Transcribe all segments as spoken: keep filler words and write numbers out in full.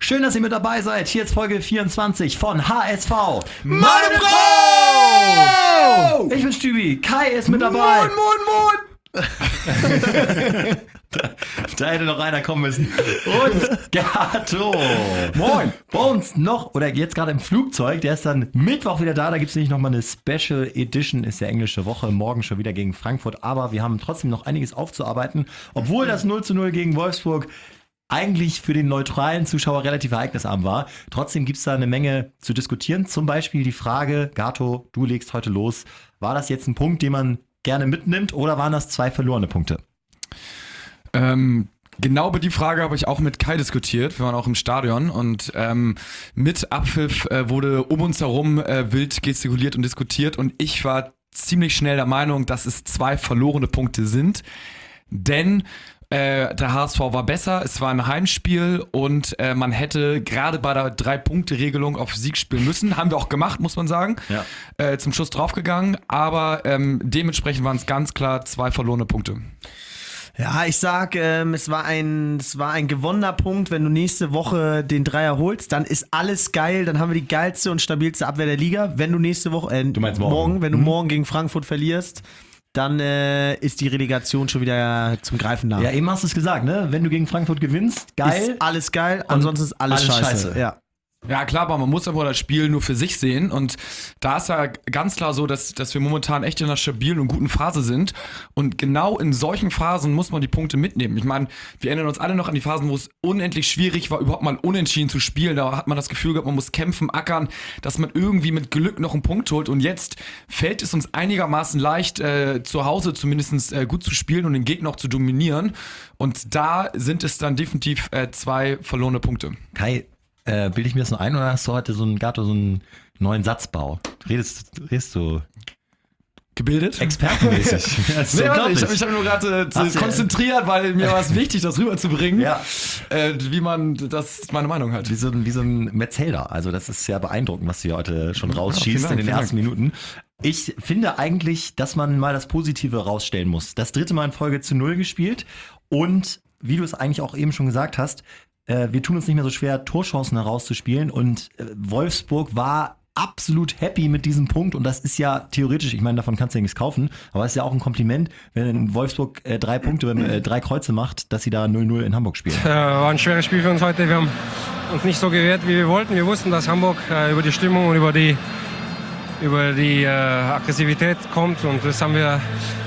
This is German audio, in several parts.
Schön, dass ihr mit dabei seid. Hier ist Folge vierundzwanzig von H S V. Meine Frau! Ich bin Stübi. Kai ist mit dabei. Moin, moin, moin! da, da hätte noch einer kommen müssen. Und Gato. Moin. Bei uns noch, oder jetzt gerade im Flugzeug, der ist dann Mittwoch wieder da. Da gibt es nämlich nochmal eine Special Edition, ist ja englische Woche. Morgen schon wieder gegen Frankfurt. Aber wir haben trotzdem noch einiges aufzuarbeiten. Obwohl das null zu null gegen Wolfsburg eigentlich für den neutralen Zuschauer relativ ereignisarm war. Trotzdem gibt es da eine Menge zu diskutieren. Zum Beispiel die Frage, Gato, du legst heute los. War das jetzt ein Punkt, den man gerne mitnimmt, oder waren das zwei verlorene Punkte? Ähm, genau über die Frage habe ich auch mit Kai diskutiert. Wir waren auch im Stadion und ähm, mit Abpfiff äh, wurde um uns herum äh, wild gestikuliert und diskutiert und ich war ziemlich schnell der Meinung, dass es zwei verlorene Punkte sind, denn Äh, der H S V war besser, es war ein Heimspiel und äh, man hätte gerade bei der Drei-Punkte-Regelung auf Sieg spielen müssen. Haben wir auch gemacht, muss man sagen. Ja. Äh, zum Schluss draufgegangen, aber ähm, dementsprechend waren es ganz klar zwei verlorene Punkte. Ja, ich sag, ähm, es war ein, es war ein gewonnener Punkt. Wenn du nächste Woche den Dreier holst, dann ist alles geil. Dann haben wir die geilste und stabilste Abwehr der Liga. Wenn du nächste Woche, äh, du meinst morgen, morgen wenn du mhm. morgen gegen Frankfurt verlierst, dann äh, ist die Relegation schon wieder zum Greifen nah. Ja, eben hast du es gesagt, ne? Wenn du gegen Frankfurt gewinnst, geil. Ist alles geil, ansonsten ist alles, alles scheiße. scheiße. Ja. Ja klar, aber man muss aber das Spiel nur für sich sehen und da ist ja ganz klar so, dass, dass wir momentan echt in einer stabilen und guten Phase sind und genau in solchen Phasen muss man die Punkte mitnehmen. Ich meine, wir erinnern uns alle noch an die Phasen, wo es unendlich schwierig war, überhaupt mal unentschieden zu spielen. Da hat man das Gefühl gehabt, man muss kämpfen, ackern, dass man irgendwie mit Glück noch einen Punkt holt und jetzt fällt es uns einigermaßen leicht, äh, zu Hause zumindest äh, gut zu spielen und den Gegner auch zu dominieren und da sind es dann definitiv äh, zwei verlorene Punkte. Kai, Äh, bilde ich mir das nur ein, oder hast du heute so einen Gato, so einen neuen Satzbau? Redest, redest du Gebildet? expertenmäßig? Das ist Nee, warte, unglaublich. ich habe mich hab nur gerade äh, Hast du- konzentriert, weil mir war es wichtig, das rüberzubringen, Ja. äh, wie man das meine Meinung hat. Wie so, ein, wie so ein Metzelder. Also das ist ja beeindruckend, was du hier heute schon rausschießt vielen Dank, in den vielen ersten Minuten. Ich finde eigentlich, dass man mal das Positive rausstellen muss. Das dritte Mal in Folge zu null gespielt und wie du es eigentlich auch eben schon gesagt hast, äh, wir tun uns nicht mehr so schwer, Torchancen herauszuspielen und äh, Wolfsburg war absolut happy mit diesem Punkt und das ist ja theoretisch, ich meine, davon kannst du ja nichts kaufen, aber es ist ja auch ein Kompliment, wenn Wolfsburg äh, drei Punkte, äh, drei Kreuze macht, dass sie da null null in Hamburg spielen. Äh, war ein schweres Spiel für uns heute. Wir haben uns nicht so gewehrt, wie wir wollten. Wir wussten, dass Hamburg äh, über die Stimmung und über die, über die äh, Aggressivität kommt. Und das haben wir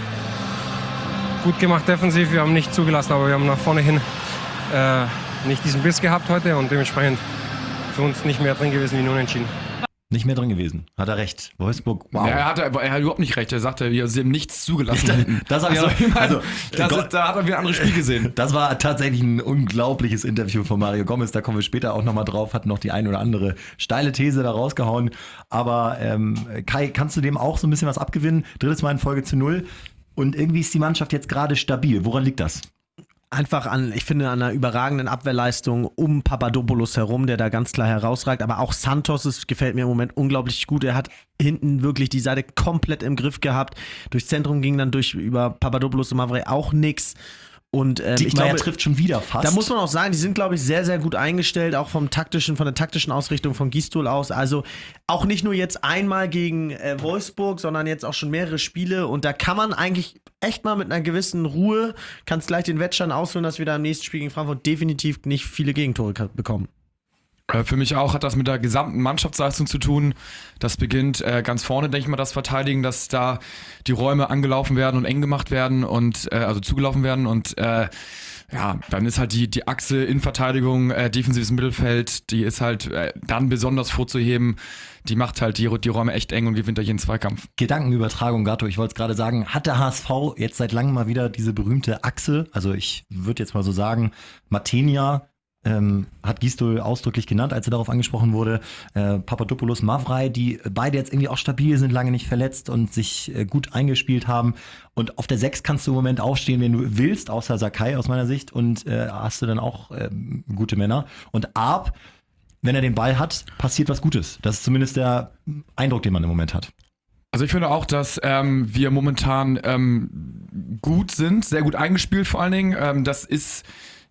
gut gemacht defensiv. Wir haben nicht zugelassen, aber wir haben nach vorne hin äh, nicht diesen Biss gehabt heute. Und dementsprechend für uns nicht mehr drin gewesen wie nur unentschieden. Nicht mehr drin gewesen. Hat er recht. Wolfsburg, wow. Ja, er, hat, er hat überhaupt nicht recht. Er sagte, wir haben nichts zugelassen. Das habe ich also, auch. ich meine, Also, das Gott- ist, da hat er wieder ein anderes Spiel gesehen. Das war tatsächlich ein unglaubliches Interview von Mario Gomez. Da kommen wir später auch nochmal drauf. Hat noch die ein oder andere steile These da rausgehauen. Aber ähm, Kai, kannst du dem auch so ein bisschen was abgewinnen? Drittes Mal in Folge zu null. Und irgendwie ist die Mannschaft jetzt gerade stabil. Woran liegt das? Einfach an, ich finde, an einer überragenden Abwehrleistung um Papadopoulos herum, der da ganz klar herausragt. Aber auch Santos, es gefällt mir im Moment unglaublich gut. Er hat hinten wirklich die Seite komplett im Griff gehabt. Durchs Zentrum ging dann durch über Papadopoulos und Mavre auch nix. Und ähm, ich Diekmeyer glaube, trifft schon wieder fast. da muss man auch sagen, die sind, glaube ich, sehr, sehr gut eingestellt, auch vom taktischen, von der taktischen Ausrichtung von Gistol aus. Also auch nicht nur jetzt einmal gegen äh, Wolfsburg, sondern jetzt auch schon mehrere Spiele. Und da kann man eigentlich echt mal mit einer gewissen Ruhe, kannst gleich den Wettstand ausfüllen, dass wir da im nächsten Spiel gegen Frankfurt definitiv nicht viele Gegentore ka- bekommen. Äh, Für mich auch hat das mit der gesamten Mannschaftsleistung zu tun. Das beginnt äh, ganz vorne, denke ich mal, das Verteidigen, dass da die Räume angelaufen werden und eng gemacht werden und äh, also zugelaufen werden und äh, ja, dann ist halt die, die Achse Innenverteidigung, äh, defensives Mittelfeld, die ist halt äh, dann besonders vorzuheben. Die macht halt die, die Räume echt eng und gewinnt da jeden Zweikampf. Gedankenübertragung, Gato, ich wollte es gerade sagen, hat der H S V jetzt seit langem mal wieder diese berühmte Achse? Also ich würde jetzt mal so sagen, Matenia, Ähm, hat Gistol ausdrücklich genannt, als er darauf angesprochen wurde. Äh, Papadopoulos, Mavrai, die beide jetzt irgendwie auch stabil sind, lange nicht verletzt und sich äh, gut eingespielt haben. Und auf der sechs kannst du im Moment aufstehen, wenn du willst, außer Sakai aus meiner Sicht. Und äh, hast du dann auch ähm, gute Männer. Und Arp, wenn er den Ball hat, passiert was Gutes. Das ist zumindest der Eindruck, den man im Moment hat. Also ich finde auch, dass ähm, wir momentan ähm, gut sind, sehr gut eingespielt vor allen Dingen. Ähm, das ist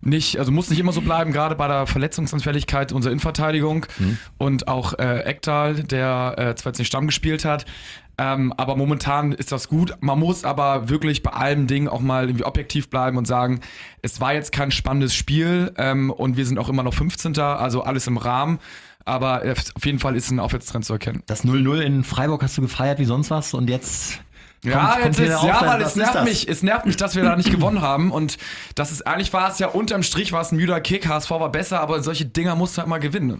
nicht, also muss nicht immer so bleiben, gerade bei der Verletzungsanfälligkeit unserer Innenverteidigung Mhm. und auch äh, Ekdal, der äh, zwar jetzt nicht Stamm gespielt hat, ähm, aber momentan ist das gut. Man muss aber wirklich bei allem Ding auch mal irgendwie objektiv bleiben und sagen, es war jetzt kein spannendes Spiel ähm, und wir sind auch immer noch fünfzehnter, also alles im Rahmen. Aber äh, auf jeden Fall ist ein Aufwärtstrend zu erkennen. Das null null in Freiburg hast du gefeiert wie sonst was und jetzt kommt, Ja, kommt jetzt hier ist, der ja, Aufwärts. weil Was es ist nervt das? mich, es nervt mich, dass wir da nicht gewonnen haben und das ist, eigentlich war es ja unterm Strich war es ein müder Kick, H S V war besser, aber solche Dinger musst du halt mal gewinnen.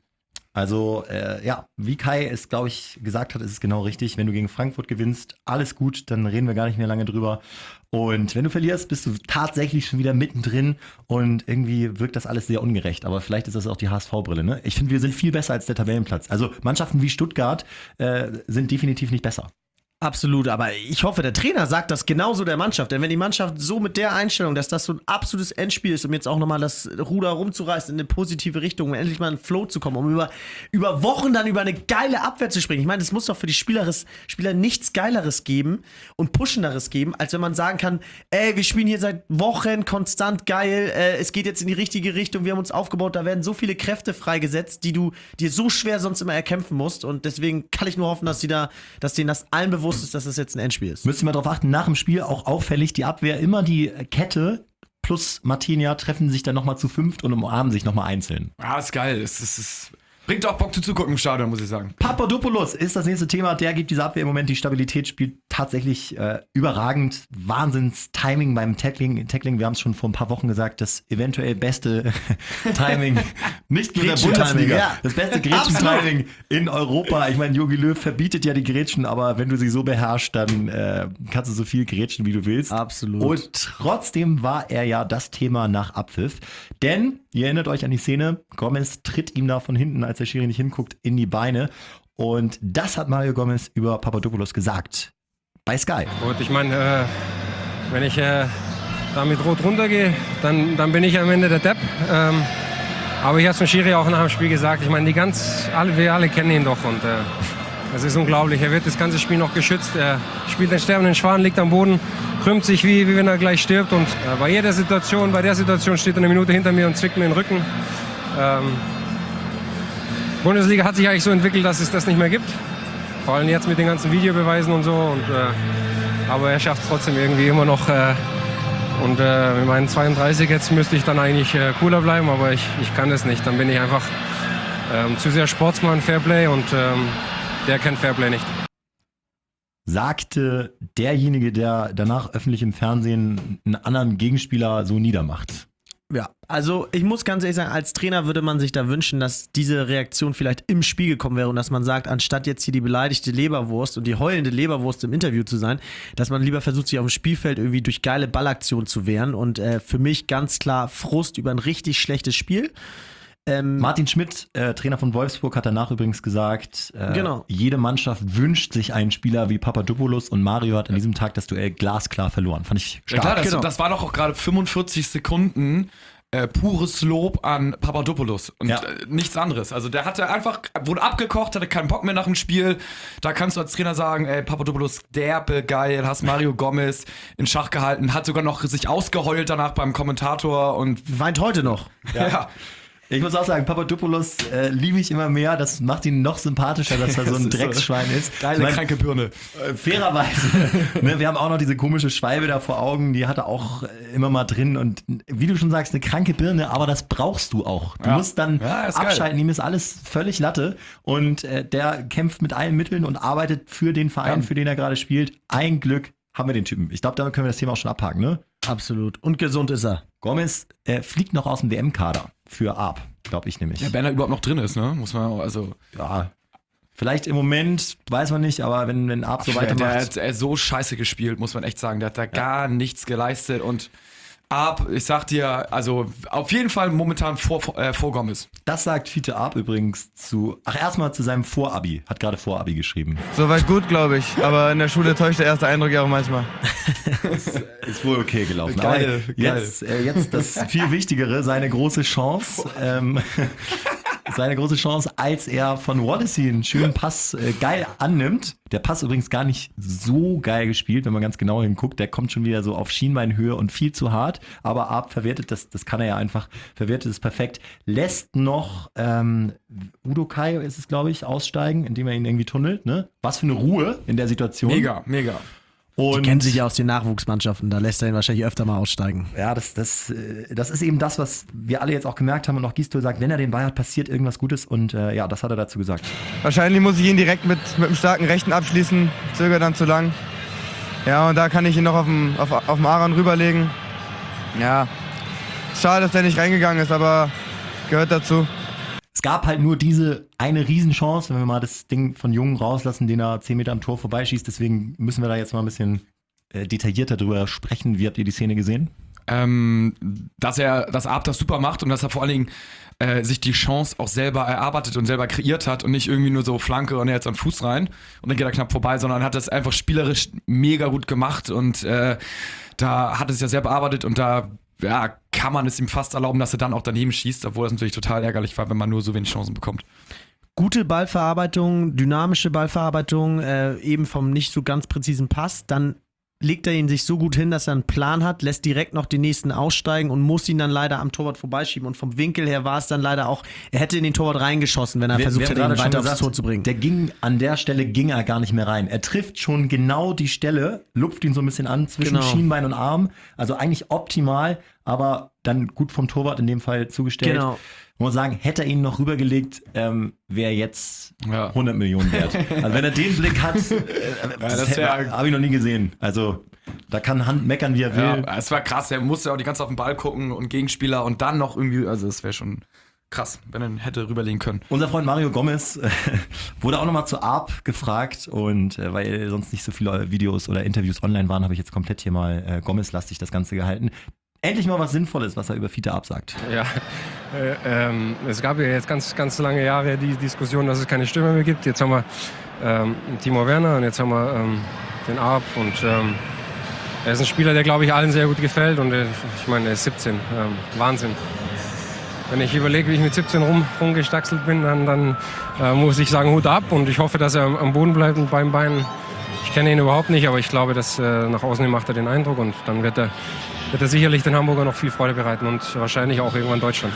Also, äh, ja, wie Kai es, glaube ich, gesagt hat, ist es genau richtig. Wenn du gegen Frankfurt gewinnst, alles gut, dann reden wir gar nicht mehr lange drüber. Und wenn du verlierst, bist du tatsächlich schon wieder mittendrin und irgendwie wirkt das alles sehr ungerecht. Aber vielleicht ist das auch die H S V-Brille, ne? Ich finde, wir sind viel besser als der Tabellenplatz. Also Mannschaften wie Stuttgart äh, sind definitiv nicht besser. Absolut, aber ich hoffe, der Trainer sagt das genauso der Mannschaft. Denn wenn die Mannschaft so mit der Einstellung, dass das so ein absolutes Endspiel ist, um jetzt auch nochmal das Ruder rumzureißen in eine positive Richtung, um endlich mal in den Flow zu kommen, um über, über Wochen dann über eine geile Abwehr zu springen. Ich meine, es muss doch für die Spieleres, Spieler nichts Geileres geben und Puschenderes geben, als wenn man sagen kann, ey, wir spielen hier seit Wochen konstant geil, äh, es geht jetzt in die richtige Richtung, wir haben uns aufgebaut, da werden so viele Kräfte freigesetzt, die du dir so schwer sonst immer erkämpfen musst und deswegen kann ich nur hoffen, dass die da, dass denen das allen bewusst ist, dass das jetzt ein Endspiel ist. Müsst ihr mal drauf achten, nach dem Spiel auch auffällig, die Abwehr immer die Kette plus Martinia treffen sich dann nochmal zu fünft und umarmen sich nochmal einzeln. Ja, ist geil. Es, es, es bringt auch Bock zu zugucken im Stadion, muss ich sagen. Papadopoulos ist das nächste Thema. Der gibt dieser Abwehr im Moment die Stabilität, spielt tatsächlich äh, überragend. Wahnsinns-Timing beim Tackling. Tackling, wir haben es schon vor ein paar Wochen gesagt, das eventuell beste Timing. Nicht nur der Gretchen-Timing, Bundesliga. ja. Das beste Gretchen-Timing in Europa. Ich meine, Jogi Löw verbietet ja die Gretchen, aber wenn du sie so beherrschst, dann äh, kannst du so viel Gretchen, wie du willst. Absolut. Und trotzdem war er ja das Thema nach Abpfiff. Denn, ihr erinnert euch an die Szene, Gomez tritt ihm da von hinten, als der Schiri nicht hinguckt, in die Beine. Und das hat Mario Gomez über Papadopoulos gesagt. Bei Sky. Und ich meine, äh, wenn ich äh, da mit Rot runtergehe, dann, dann bin ich am Ende der Depp. Ähm, aber ich habe es dem Schiri auch nach dem Spiel gesagt. Ich meine, die ganz, alle, wir alle kennen ihn doch und äh, das ist unglaublich. Er wird das ganze Spiel noch geschützt. Er spielt den sterbenden Schwan, liegt am Boden, krümmt sich wie, wie wenn er gleich stirbt. Und äh, bei jeder Situation, bei der Situation steht er eine Minute hinter mir und zwickt mir den Rücken. Ähm, Bundesliga hat sich eigentlich so entwickelt, dass es das nicht mehr gibt. Vor allem jetzt mit den ganzen Videobeweisen und so. Und, äh, aber er schafft es trotzdem irgendwie immer noch. Äh, und äh, mit meinen zweiunddreißig jetzt müsste ich dann eigentlich äh, cooler bleiben, aber ich, ich kann das nicht. Dann bin ich einfach ähm, zu sehr Sportsmann, Fairplay und ähm, der kennt Fairplay nicht. Sagte derjenige, der danach öffentlich im Fernsehen einen anderen Gegenspieler so niedermacht. Ja, also ich muss ganz ehrlich sagen, als Trainer würde man sich da wünschen, dass diese Reaktion vielleicht im Spiel gekommen wäre und dass man sagt, anstatt jetzt hier die beleidigte Leberwurst und die heulende Leberwurst im Interview zu sein, dass man lieber versucht, sich auf dem Spielfeld irgendwie durch geile Ballaktionen zu wehren und äh, für mich ganz klar Frust über ein richtig schlechtes Spiel. Ähm, Martin Schmidt, äh, Trainer von Wolfsburg, hat danach übrigens gesagt, äh, Genau. jede Mannschaft wünscht sich einen Spieler wie Papadopoulos und Mario hat an diesem Tag das Duell glasklar verloren. Fand ich Ja stark. klar, das, Genau. das war doch auch gerade fünfundvierzig Sekunden äh, pures Lob an Papadopoulos und Ja. äh, nichts anderes. Also der hatte einfach, wurde abgekocht, hatte keinen Bock mehr nach dem Spiel. Da kannst du als Trainer sagen, ey, Papadopoulos, derbe geil, hast Mario Gomez in Schach gehalten, hat sogar noch sich ausgeheult danach beim Kommentator und weint heute noch. ja. Ich muss auch sagen, Papadopoulos äh, liebe ich immer mehr. Das macht ihn noch sympathischer, dass er so ein Das ist so Drecksschwein ist. Geile, Ich mein, kranke Birne. äh, fairerweise, ne, wir haben auch noch diese komische Schwalbe da vor Augen, die hat er auch äh, immer mal drin. Und wie du schon sagst, eine kranke Birne, aber das brauchst du auch. Du Ja. musst dann Ja, ist geil. abschalten, ihm ist alles völlig Latte. Und äh, der kämpft mit allen Mitteln und arbeitet für den Verein, Ja. für den er gerade spielt. Ein Glück haben wir den Typen. Ich glaube, damit können wir das Thema auch schon abhaken, ne? Absolut. Und gesund ist er. Gomez äh, fliegt noch aus dem W M-Kader für Arp, glaube ich nämlich. Ja, wenn er überhaupt noch drin ist, ne? Muss man auch, also. Ja, vielleicht im Moment, weiß man nicht, aber wenn, wenn Arp so der, weitermacht. der hat äh, so scheiße gespielt, muss man echt sagen. Der hat da gar nichts geleistet und Arp, ich sag dir, also auf jeden Fall momentan vor, vor, äh, vor Gomez. Das sagt Fiete Arp übrigens zu, ach erstmal zu seinem Vorabi, hat gerade Vorabi geschrieben. Soweit gut, glaube ich. Aber in der Schule täuscht der erste Eindruck ja auch manchmal. Ist wohl okay gelaufen. Geil, aber jetzt, äh, jetzt das viel Wichtigere, seine große Chance. Ähm, seine große Chance, als er von Wallacey einen schönen Pass äh, geil annimmt. Der Pass übrigens gar nicht so geil gespielt, wenn man ganz genau hinguckt. Der kommt schon wieder so auf Schienbeinhöhe und viel zu hart. Aber Arp verwertet das, das kann er ja einfach, verwertet es perfekt. Lässt noch ähm, Udo Kai, ist es glaube ich, aussteigen, indem er ihn irgendwie tunnelt. Ne? Was für eine Ruhe in der Situation. Mega, mega. Und Die kennen sich ja aus den Nachwuchsmannschaften, da lässt er ihn wahrscheinlich öfter mal aussteigen. ja, das, das, äh, das ist eben das, was wir alle jetzt auch gemerkt haben und auch Gisdol sagt, wenn er den Ball hat, passiert irgendwas Gutes und äh, ja, das hat er dazu gesagt. Wahrscheinlich muss ich ihn direkt mit, mit einem starken Rechten abschließen, zögert dann zu lang. Ja, und da kann ich ihn noch auf dem, auf, auf dem Aaron rüberlegen. Ja, schade, dass der nicht reingegangen ist, aber gehört dazu. Es gab halt nur diese eine Riesenchance, wenn wir mal das Ding von Jungen rauslassen, den er zehn Meter am Tor vorbeischießt. Deswegen müssen wir da jetzt mal ein bisschen äh, detaillierter drüber sprechen. Wie habt ihr die Szene gesehen? Ähm, dass er das Arp das super macht und dass er vor allen Dingen äh, sich die Chance auch selber erarbeitet und selber kreiert hat und nicht irgendwie nur so Flanke und er jetzt an Fuß rein und dann geht er knapp vorbei, sondern hat das einfach spielerisch mega gut gemacht und äh, da hat es ja sehr bearbeitet und da ja, kann man es ihm fast erlauben, dass er dann auch daneben schießt, obwohl das natürlich total ärgerlich war, wenn man nur so wenig Chancen bekommt. Gute Ballverarbeitung, dynamische Ballverarbeitung, äh, eben vom nicht so ganz präzisen Pass, dann legt er ihn sich so gut hin, dass er einen Plan hat, lässt direkt noch den nächsten aussteigen und muss ihn dann leider am Torwart vorbeischieben. Und vom Winkel her war es dann leider auch, er hätte in den Torwart reingeschossen, wenn er Wir- versucht wir haben hätte, ihn gerade schon weiter aufs gesagt, Tor zu bringen. Der ging, an der Stelle ging er gar nicht mehr rein. Er trifft schon genau die Stelle, lupft ihn so ein bisschen an zwischen Genau. Schienbein und Arm. Also eigentlich optimal, aber dann gut vom Torwart in dem Fall zugestellt. Genau. Ich muss sagen, hätte er ihn noch rübergelegt, ähm, wäre jetzt Ja. hundert Millionen wert. Also wenn er den Blick hat, äh, das, das wär- habe ich noch nie gesehen. Also da kann Hand meckern, wie er will. Ja, es war krass, er musste auch die ganze Zeit auf den Ball gucken und Gegenspieler und dann noch irgendwie, also es wäre schon krass, wenn er ihn hätte rüberlegen können. Unser Freund Mario Gomez äh, wurde auch nochmal zu Arp gefragt und äh, weil sonst nicht so viele Videos oder Interviews online waren, habe ich jetzt komplett hier mal äh, Gomez-lastig das Ganze gehalten. Endlich mal was Sinnvolles, was er über Fiete Arp sagt. Ja, äh, ähm, es gab ja jetzt ganz, ganz lange Jahre die Diskussion, dass es keine Stürmer mehr gibt. Jetzt haben wir ähm, Timo Werner und jetzt haben wir ähm, den Arp und ähm, er ist ein Spieler, der glaube ich allen sehr gut gefällt und äh, ich meine, er ist siebzehn, ähm, Wahnsinn. Wenn ich überlege, wie ich mit siebzehn rum, rumgestaxelt bin, dann, dann äh, muss ich sagen, Hut ab und ich hoffe, dass er am, am Boden bleibt und beim Bein. Ich kenne ihn überhaupt nicht, aber ich glaube, dass äh, nach außen hin macht er den Eindruck und dann wird er, wird er sicherlich den Hamburger noch viel Freude bereiten und wahrscheinlich auch irgendwann Deutschland.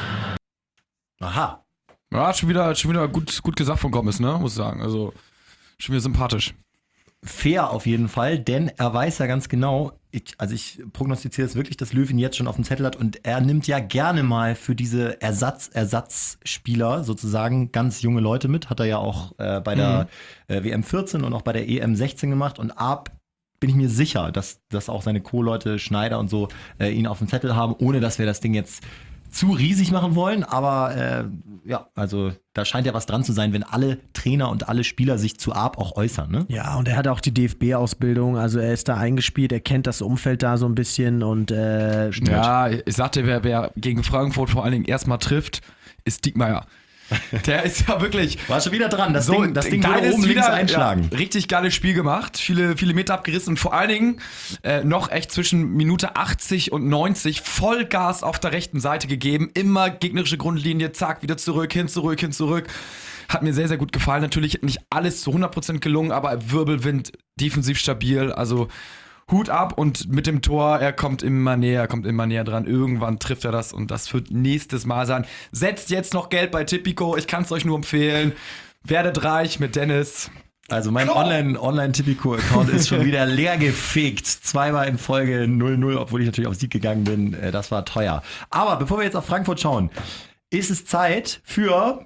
Aha. Ja, schon wieder, schon wieder gut, gut gesagt von Gomez, ne, muss ich sagen, also schon wieder sympathisch. Fair auf jeden Fall, denn er weiß ja ganz genau, ich, also ich prognostiziere es wirklich, dass Löw ihn jetzt schon auf dem Zettel hat und er nimmt ja gerne mal für diese Ersatz, Ersatzspieler sozusagen ganz junge Leute mit, hat er ja auch äh, bei der äh, W M vierzehn und auch bei der E M sechzehn gemacht und Arp bin ich mir sicher, dass, dass auch seine Co-Leute Schneider und so äh, ihn auf dem Zettel haben, ohne dass wir das Ding jetzt zu riesig machen wollen, aber äh, ja, also da scheint ja was dran zu sein, wenn alle Trainer und alle Spieler sich zu Arp auch äußern, ne? Ja, und er hat auch die D F B-Ausbildung, also er ist da eingespielt, er kennt das Umfeld da so ein bisschen und äh, Ja, ich sagte, wer, wer gegen Frankfurt vor allen Dingen erstmal trifft, ist Diekmeyer. Der ist ja wirklich War schon wieder dran, das so, Ding, das Ding würde geiles oben links wieder- einschlagen. Ja, richtig geiles Spiel gemacht, viele, viele Meter abgerissen und vor allen Dingen äh, noch echt zwischen Minute achtzig und neunzig Vollgas auf der rechten Seite gegeben. Immer gegnerische Grundlinie, zack, wieder zurück, hin, zurück, hin, zurück. Hat mir sehr, sehr gut gefallen. Natürlich nicht alles zu hundert Prozent gelungen, aber Wirbelwind, defensiv stabil, also Hut ab und mit dem Tor, er kommt immer näher, kommt immer näher dran. Irgendwann trifft er das und das wird nächstes Mal sein. Setzt jetzt noch Geld bei Tipico, ich kann es euch nur empfehlen. Werdet reich mit Dennis. Also mein Online- Online-Tipico-Account ist schon wieder leer gefegt. Zweimal in Folge null null, obwohl ich natürlich auf Sieg gegangen bin. Äh, Das war teuer. Aber bevor wir jetzt auf Frankfurt schauen, ist es Zeit für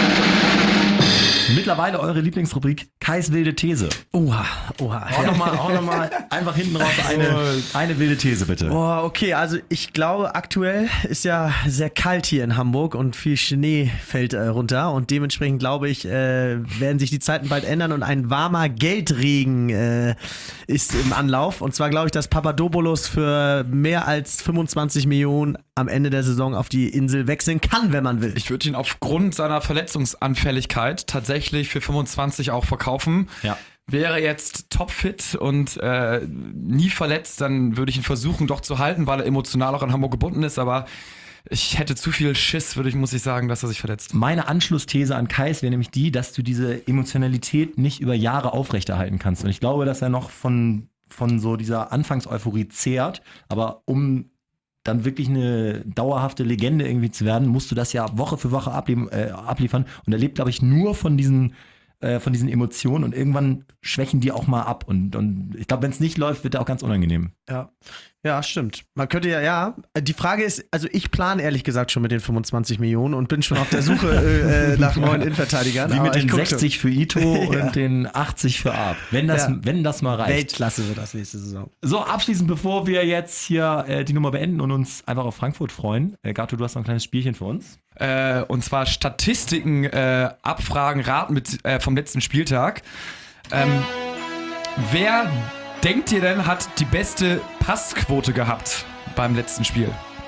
mittlerweile eure Lieblingsrubrik Kais wilde These. oha, oha. Hau nochmal, hau noch mal einfach hinten raus eine, eine wilde These, bitte. Boah, okay, also ich glaube, aktuell ist ja sehr kalt hier in Hamburg und viel Schnee fällt äh, runter und dementsprechend glaube ich, äh, werden sich die Zeiten bald ändern und ein warmer Geldregen äh, ist im Anlauf und zwar glaube ich, dass Papadopoulos für mehr als fünfundzwanzig Millionen am Ende der Saison auf die Insel wechseln kann, wenn man will. Ich würde ihn aufgrund seiner Verletzungsanfälligkeit tatsächlich für fünfundzwanzig auch verkaufen. Ja. Wäre jetzt topfit und äh, nie verletzt, dann würde ich ihn versuchen doch zu halten, weil er emotional auch an Hamburg gebunden ist, aber ich hätte zu viel Schiss, würde ich, muss ich sagen, dass er sich verletzt. Meine Anschlussthese an Kais wäre nämlich die, dass du diese Emotionalität nicht über Jahre aufrechterhalten kannst. Und ich glaube, dass er noch von, von so dieser Anfangseuphorie zehrt. Aber um dann wirklich eine dauerhafte Legende irgendwie zu werden, musst du das ja Woche für Woche ablie- äh, abliefern. Und er lebt, glaube ich, nur von diesen, äh, von diesen Emotionen. Und irgendwann schwächen die auch mal ab. Und, und ich glaube, wenn es nicht läuft, wird er auch ganz unangenehm. Ja. Ja, stimmt. Man könnte ja, ja. Die Frage ist, also ich plane ehrlich gesagt schon mit den fünfundzwanzig Millionen und bin schon auf der Suche äh, nach neuen Innenverteidigern. Wie aber mit ich den guck sechzig für Ito Ja. und den achtzig für Arp. Wenn das, Ja. wenn das mal schon. reicht. Weltklasse wird das nächste Saison. So, abschließend, bevor wir jetzt hier äh, die Nummer beenden und uns einfach auf Frankfurt freuen. Äh, Gato, du hast noch ein kleines Spielchen für uns. Äh, und zwar Statistiken, äh, Abfragen, Raten mit, äh, vom letzten Spieltag. Ähm, wer denkt ihr denn, hat die beste Passquote gehabt beim letzten Spiel?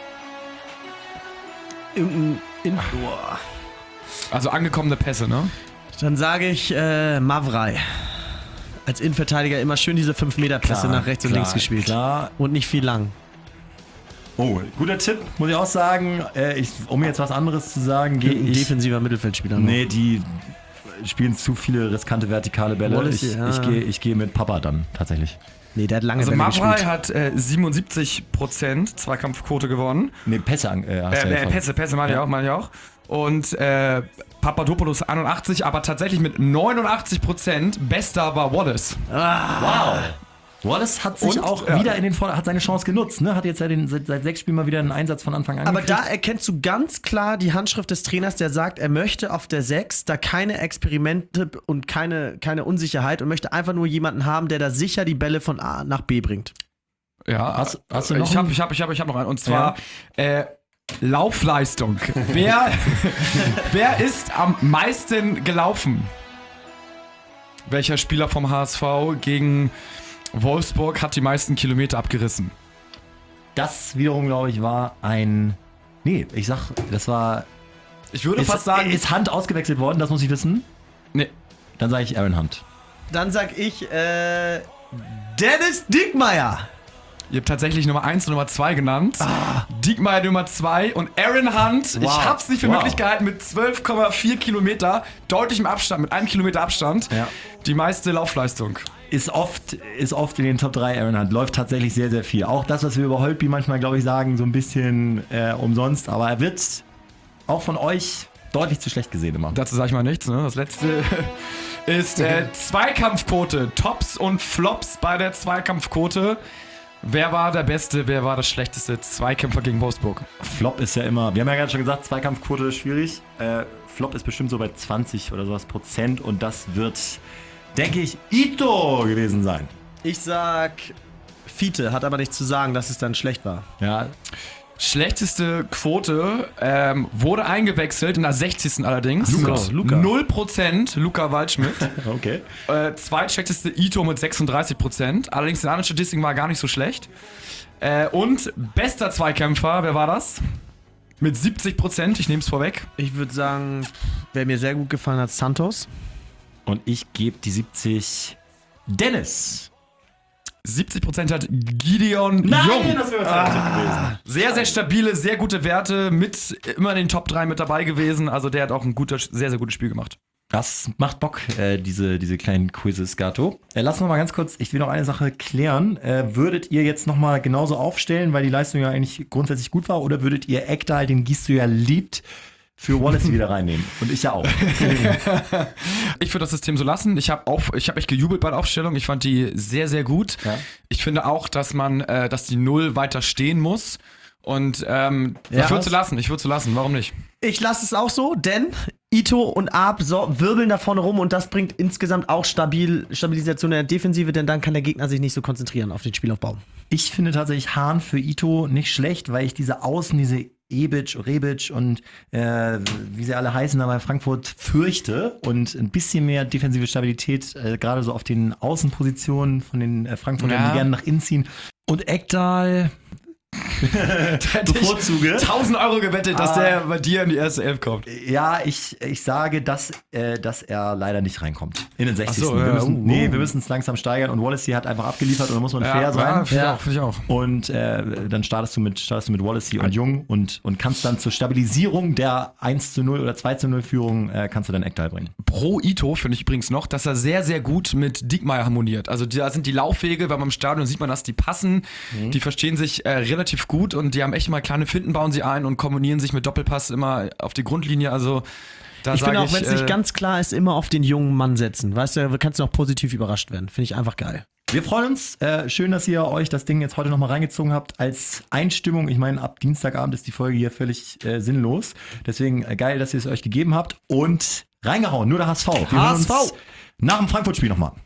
Irgendein Indoor. Also angekommene Pässe, ne? Dann sage ich äh, Mavrei. Als Innenverteidiger immer schön diese fünf Meter Pässe nach rechts und klar, links gespielt. Klar. Und nicht viel lang. Oh, guter Tipp, muss ich auch sagen. Äh, ich, um jetzt was anderes zu sagen, gehe Ein ich. defensiver Mittelfeldspieler. noch. Nee, die spielen zu viele riskante vertikale Bälle. Wallace, Ich, ja. ich gehe ich geh mit Papa dann, tatsächlich. Nee, der hat lange Also Bälle Mavrei gespielt. hat äh, siebenundsiebzig Prozent Zweikampfquote gewonnen. Nee, Pässe an. Äh, hast Äh, du ja äh, voll. Pässe, Pässe meine ich Ja. auch, meine ich auch. Und äh, Papadopoulos einundachtzig, aber tatsächlich mit neunundachtzig Prozent bester war Wallace. Wow. Wallace hat sich Und, auch ja. wieder in den Vor- hat seine Chance genutzt, ne? Hat jetzt ja den, seit, seit sechs Spielen mal wieder einen Einsatz von Anfang an Aber gekriegt. da erkennst du ganz klar die Handschrift des Trainers, der sagt, er möchte auf der sechs da keine Experimente und keine, keine Unsicherheit und möchte einfach nur jemanden haben, der da sicher die Bälle von A nach B bringt. Ja, Hast- hast du noch ich habe einen? ich hab, ich hab, ich hab noch einen. Und zwar äh, Laufleistung. wer, wer ist am meisten gelaufen? Welcher Spieler vom H S V gegen Wolfsburg hat die meisten Kilometer abgerissen? Das wiederum, glaube ich, war ein. Nee, ich sag, das war. Ich würde Ist, fast sagen, ist Hunt ausgewechselt worden, das muss ich wissen. nee, Dann sage ich Aaron Hunt. Dann sag ich, äh, Dennis Diekmeyer. ihr habt tatsächlich Nummer eins und Nummer zwei genannt. Diekmeyer Nummer zwei und Aaron Hunt, Wow. ich hab's nicht für Wow. möglich gehalten, mit zwölf Komma vier Kilometer, deutlichem Abstand, mit einem Kilometer Abstand, Ja. die meiste Laufleistung. Ist oft, ist oft in den Top drei Aaron Hunt. Läuft tatsächlich sehr, sehr viel. Auch das, was wir über Holtby manchmal, glaube ich, sagen, so ein bisschen äh, umsonst. Aber er wird auch von euch deutlich zu schlecht gesehen immer. Dazu sage ich mal nichts. Ne? Das letzte ist äh, Zweikampfquote. Tops und Flops bei der Zweikampfquote. Wer war der Beste, wer war der schlechteste Zweikämpfer gegen Wolfsburg? Flop ist ja immer, wir haben ja gerade schon gesagt, Zweikampfquote ist schwierig. Äh, Flop ist bestimmt so bei zwanzig oder sowas Prozent. Und das wird, denke ich, Ito gewesen sein. Ich sag Fiete, hat aber nichts zu sagen, dass es dann schlecht war. Ja, Schlechteste Quote ähm, wurde eingewechselt in der sechzigsten allerdings. Luca. Luca. null Prozent Luca Waldschmidt. okay. äh, zweitschlechteste Ito mit sechsunddreißig Prozent. Allerdings die andere Statistik war gar nicht so schlecht. Äh, und bester Zweikämpfer, wer war das? Mit siebzig Prozent, ich nehme es vorweg. Ich würde sagen, wer mir sehr gut gefallen hat, Santos. Und ich gebe die siebzig Dennis. siebzig Prozent hat Gideon Jung. das wäre gewesen. Sehr, sehr stabile, sehr gute Werte, mit immer in den Top drei mit dabei gewesen. Also der hat auch ein guter, sehr, sehr gutes Spiel gemacht. Das macht Bock, äh, diese, diese kleinen Quizzes, Gato. Äh, lass uns mal ganz kurz, ich will noch eine Sache klären. Äh, würdet ihr jetzt nochmal genauso aufstellen, weil die Leistung ja eigentlich grundsätzlich gut war, oder würdet ihr Ekdal, den Gisto ja liebt, für Wallace wieder reinnehmen? Und ich ja auch. Ich würde das System so lassen. Ich habe auch, ich habe echt gejubelt bei der Aufstellung. Ich fand die sehr, sehr gut. Ja. Ich finde auch, dass man, äh, dass die Null weiter stehen muss. Und ähm, Ja. ich würde sie lassen. Ich würde sie lassen. Warum nicht? Ich lasse es auch so, denn Ito und Arp so, wirbeln da vorne rum und das bringt insgesamt auch stabil, Stabilisation in der Defensive, denn dann kann der Gegner sich nicht so konzentrieren auf den Spielaufbau. Ich finde tatsächlich Hahn für Ito nicht schlecht, weil ich diese Außen, diese Ebic, Rebic und äh, wie sie alle heißen, da bei Frankfurt fürchte und ein bisschen mehr defensive Stabilität, äh, gerade so auf den Außenpositionen von den äh, Frankfurtern, Ja. die gerne nach innen ziehen. Und Ekdal, bevorzuge. tausend Euro gewettet, dass Ah. der bei dir in die erste Elf kommt. Ja, ich, ich sage, dass, äh, dass er leider nicht reinkommt. In den sechzigsten Ach so, wir ja, müssen, uh, nee, uh. wir müssen es langsam steigern und Wallacey hat einfach abgeliefert und da muss man fair sein. Ja, finde ich Ja. auch, finde ich auch. Und äh, dann startest du mit, startest du mit Wallacey und Jung und, und kannst dann zur Stabilisierung der eins zu null oder zwei zu null Führung äh, kannst du dann Eckteil bringen. Pro Ito finde ich übrigens noch, dass er sehr, sehr gut mit Diekmeyer harmoniert. Also da sind die Laufwege, wenn man im Stadion sieht man, dass die passen, Mhm. die verstehen sich äh, relativ gut und die haben echt mal kleine Finten, bauen sie ein und kombinieren sich mit Doppelpass immer auf die Grundlinie. Also da Ich finde sage auch, wenn es äh, nicht ganz klar ist, immer auf den jungen Mann setzen. Weißt du, da kannst du noch positiv überrascht werden. Finde ich einfach geil. Wir freuen uns. Äh, schön, dass ihr euch das Ding jetzt heute nochmal reingezogen habt als Einstimmung. Ich meine, ab Dienstagabend ist die Folge hier völlig äh, sinnlos. Deswegen äh, geil, dass ihr es euch gegeben habt. Und reingehauen, nur der H S V. Wir H S V. hören uns nach dem Frankfurt-Spiel nochmal.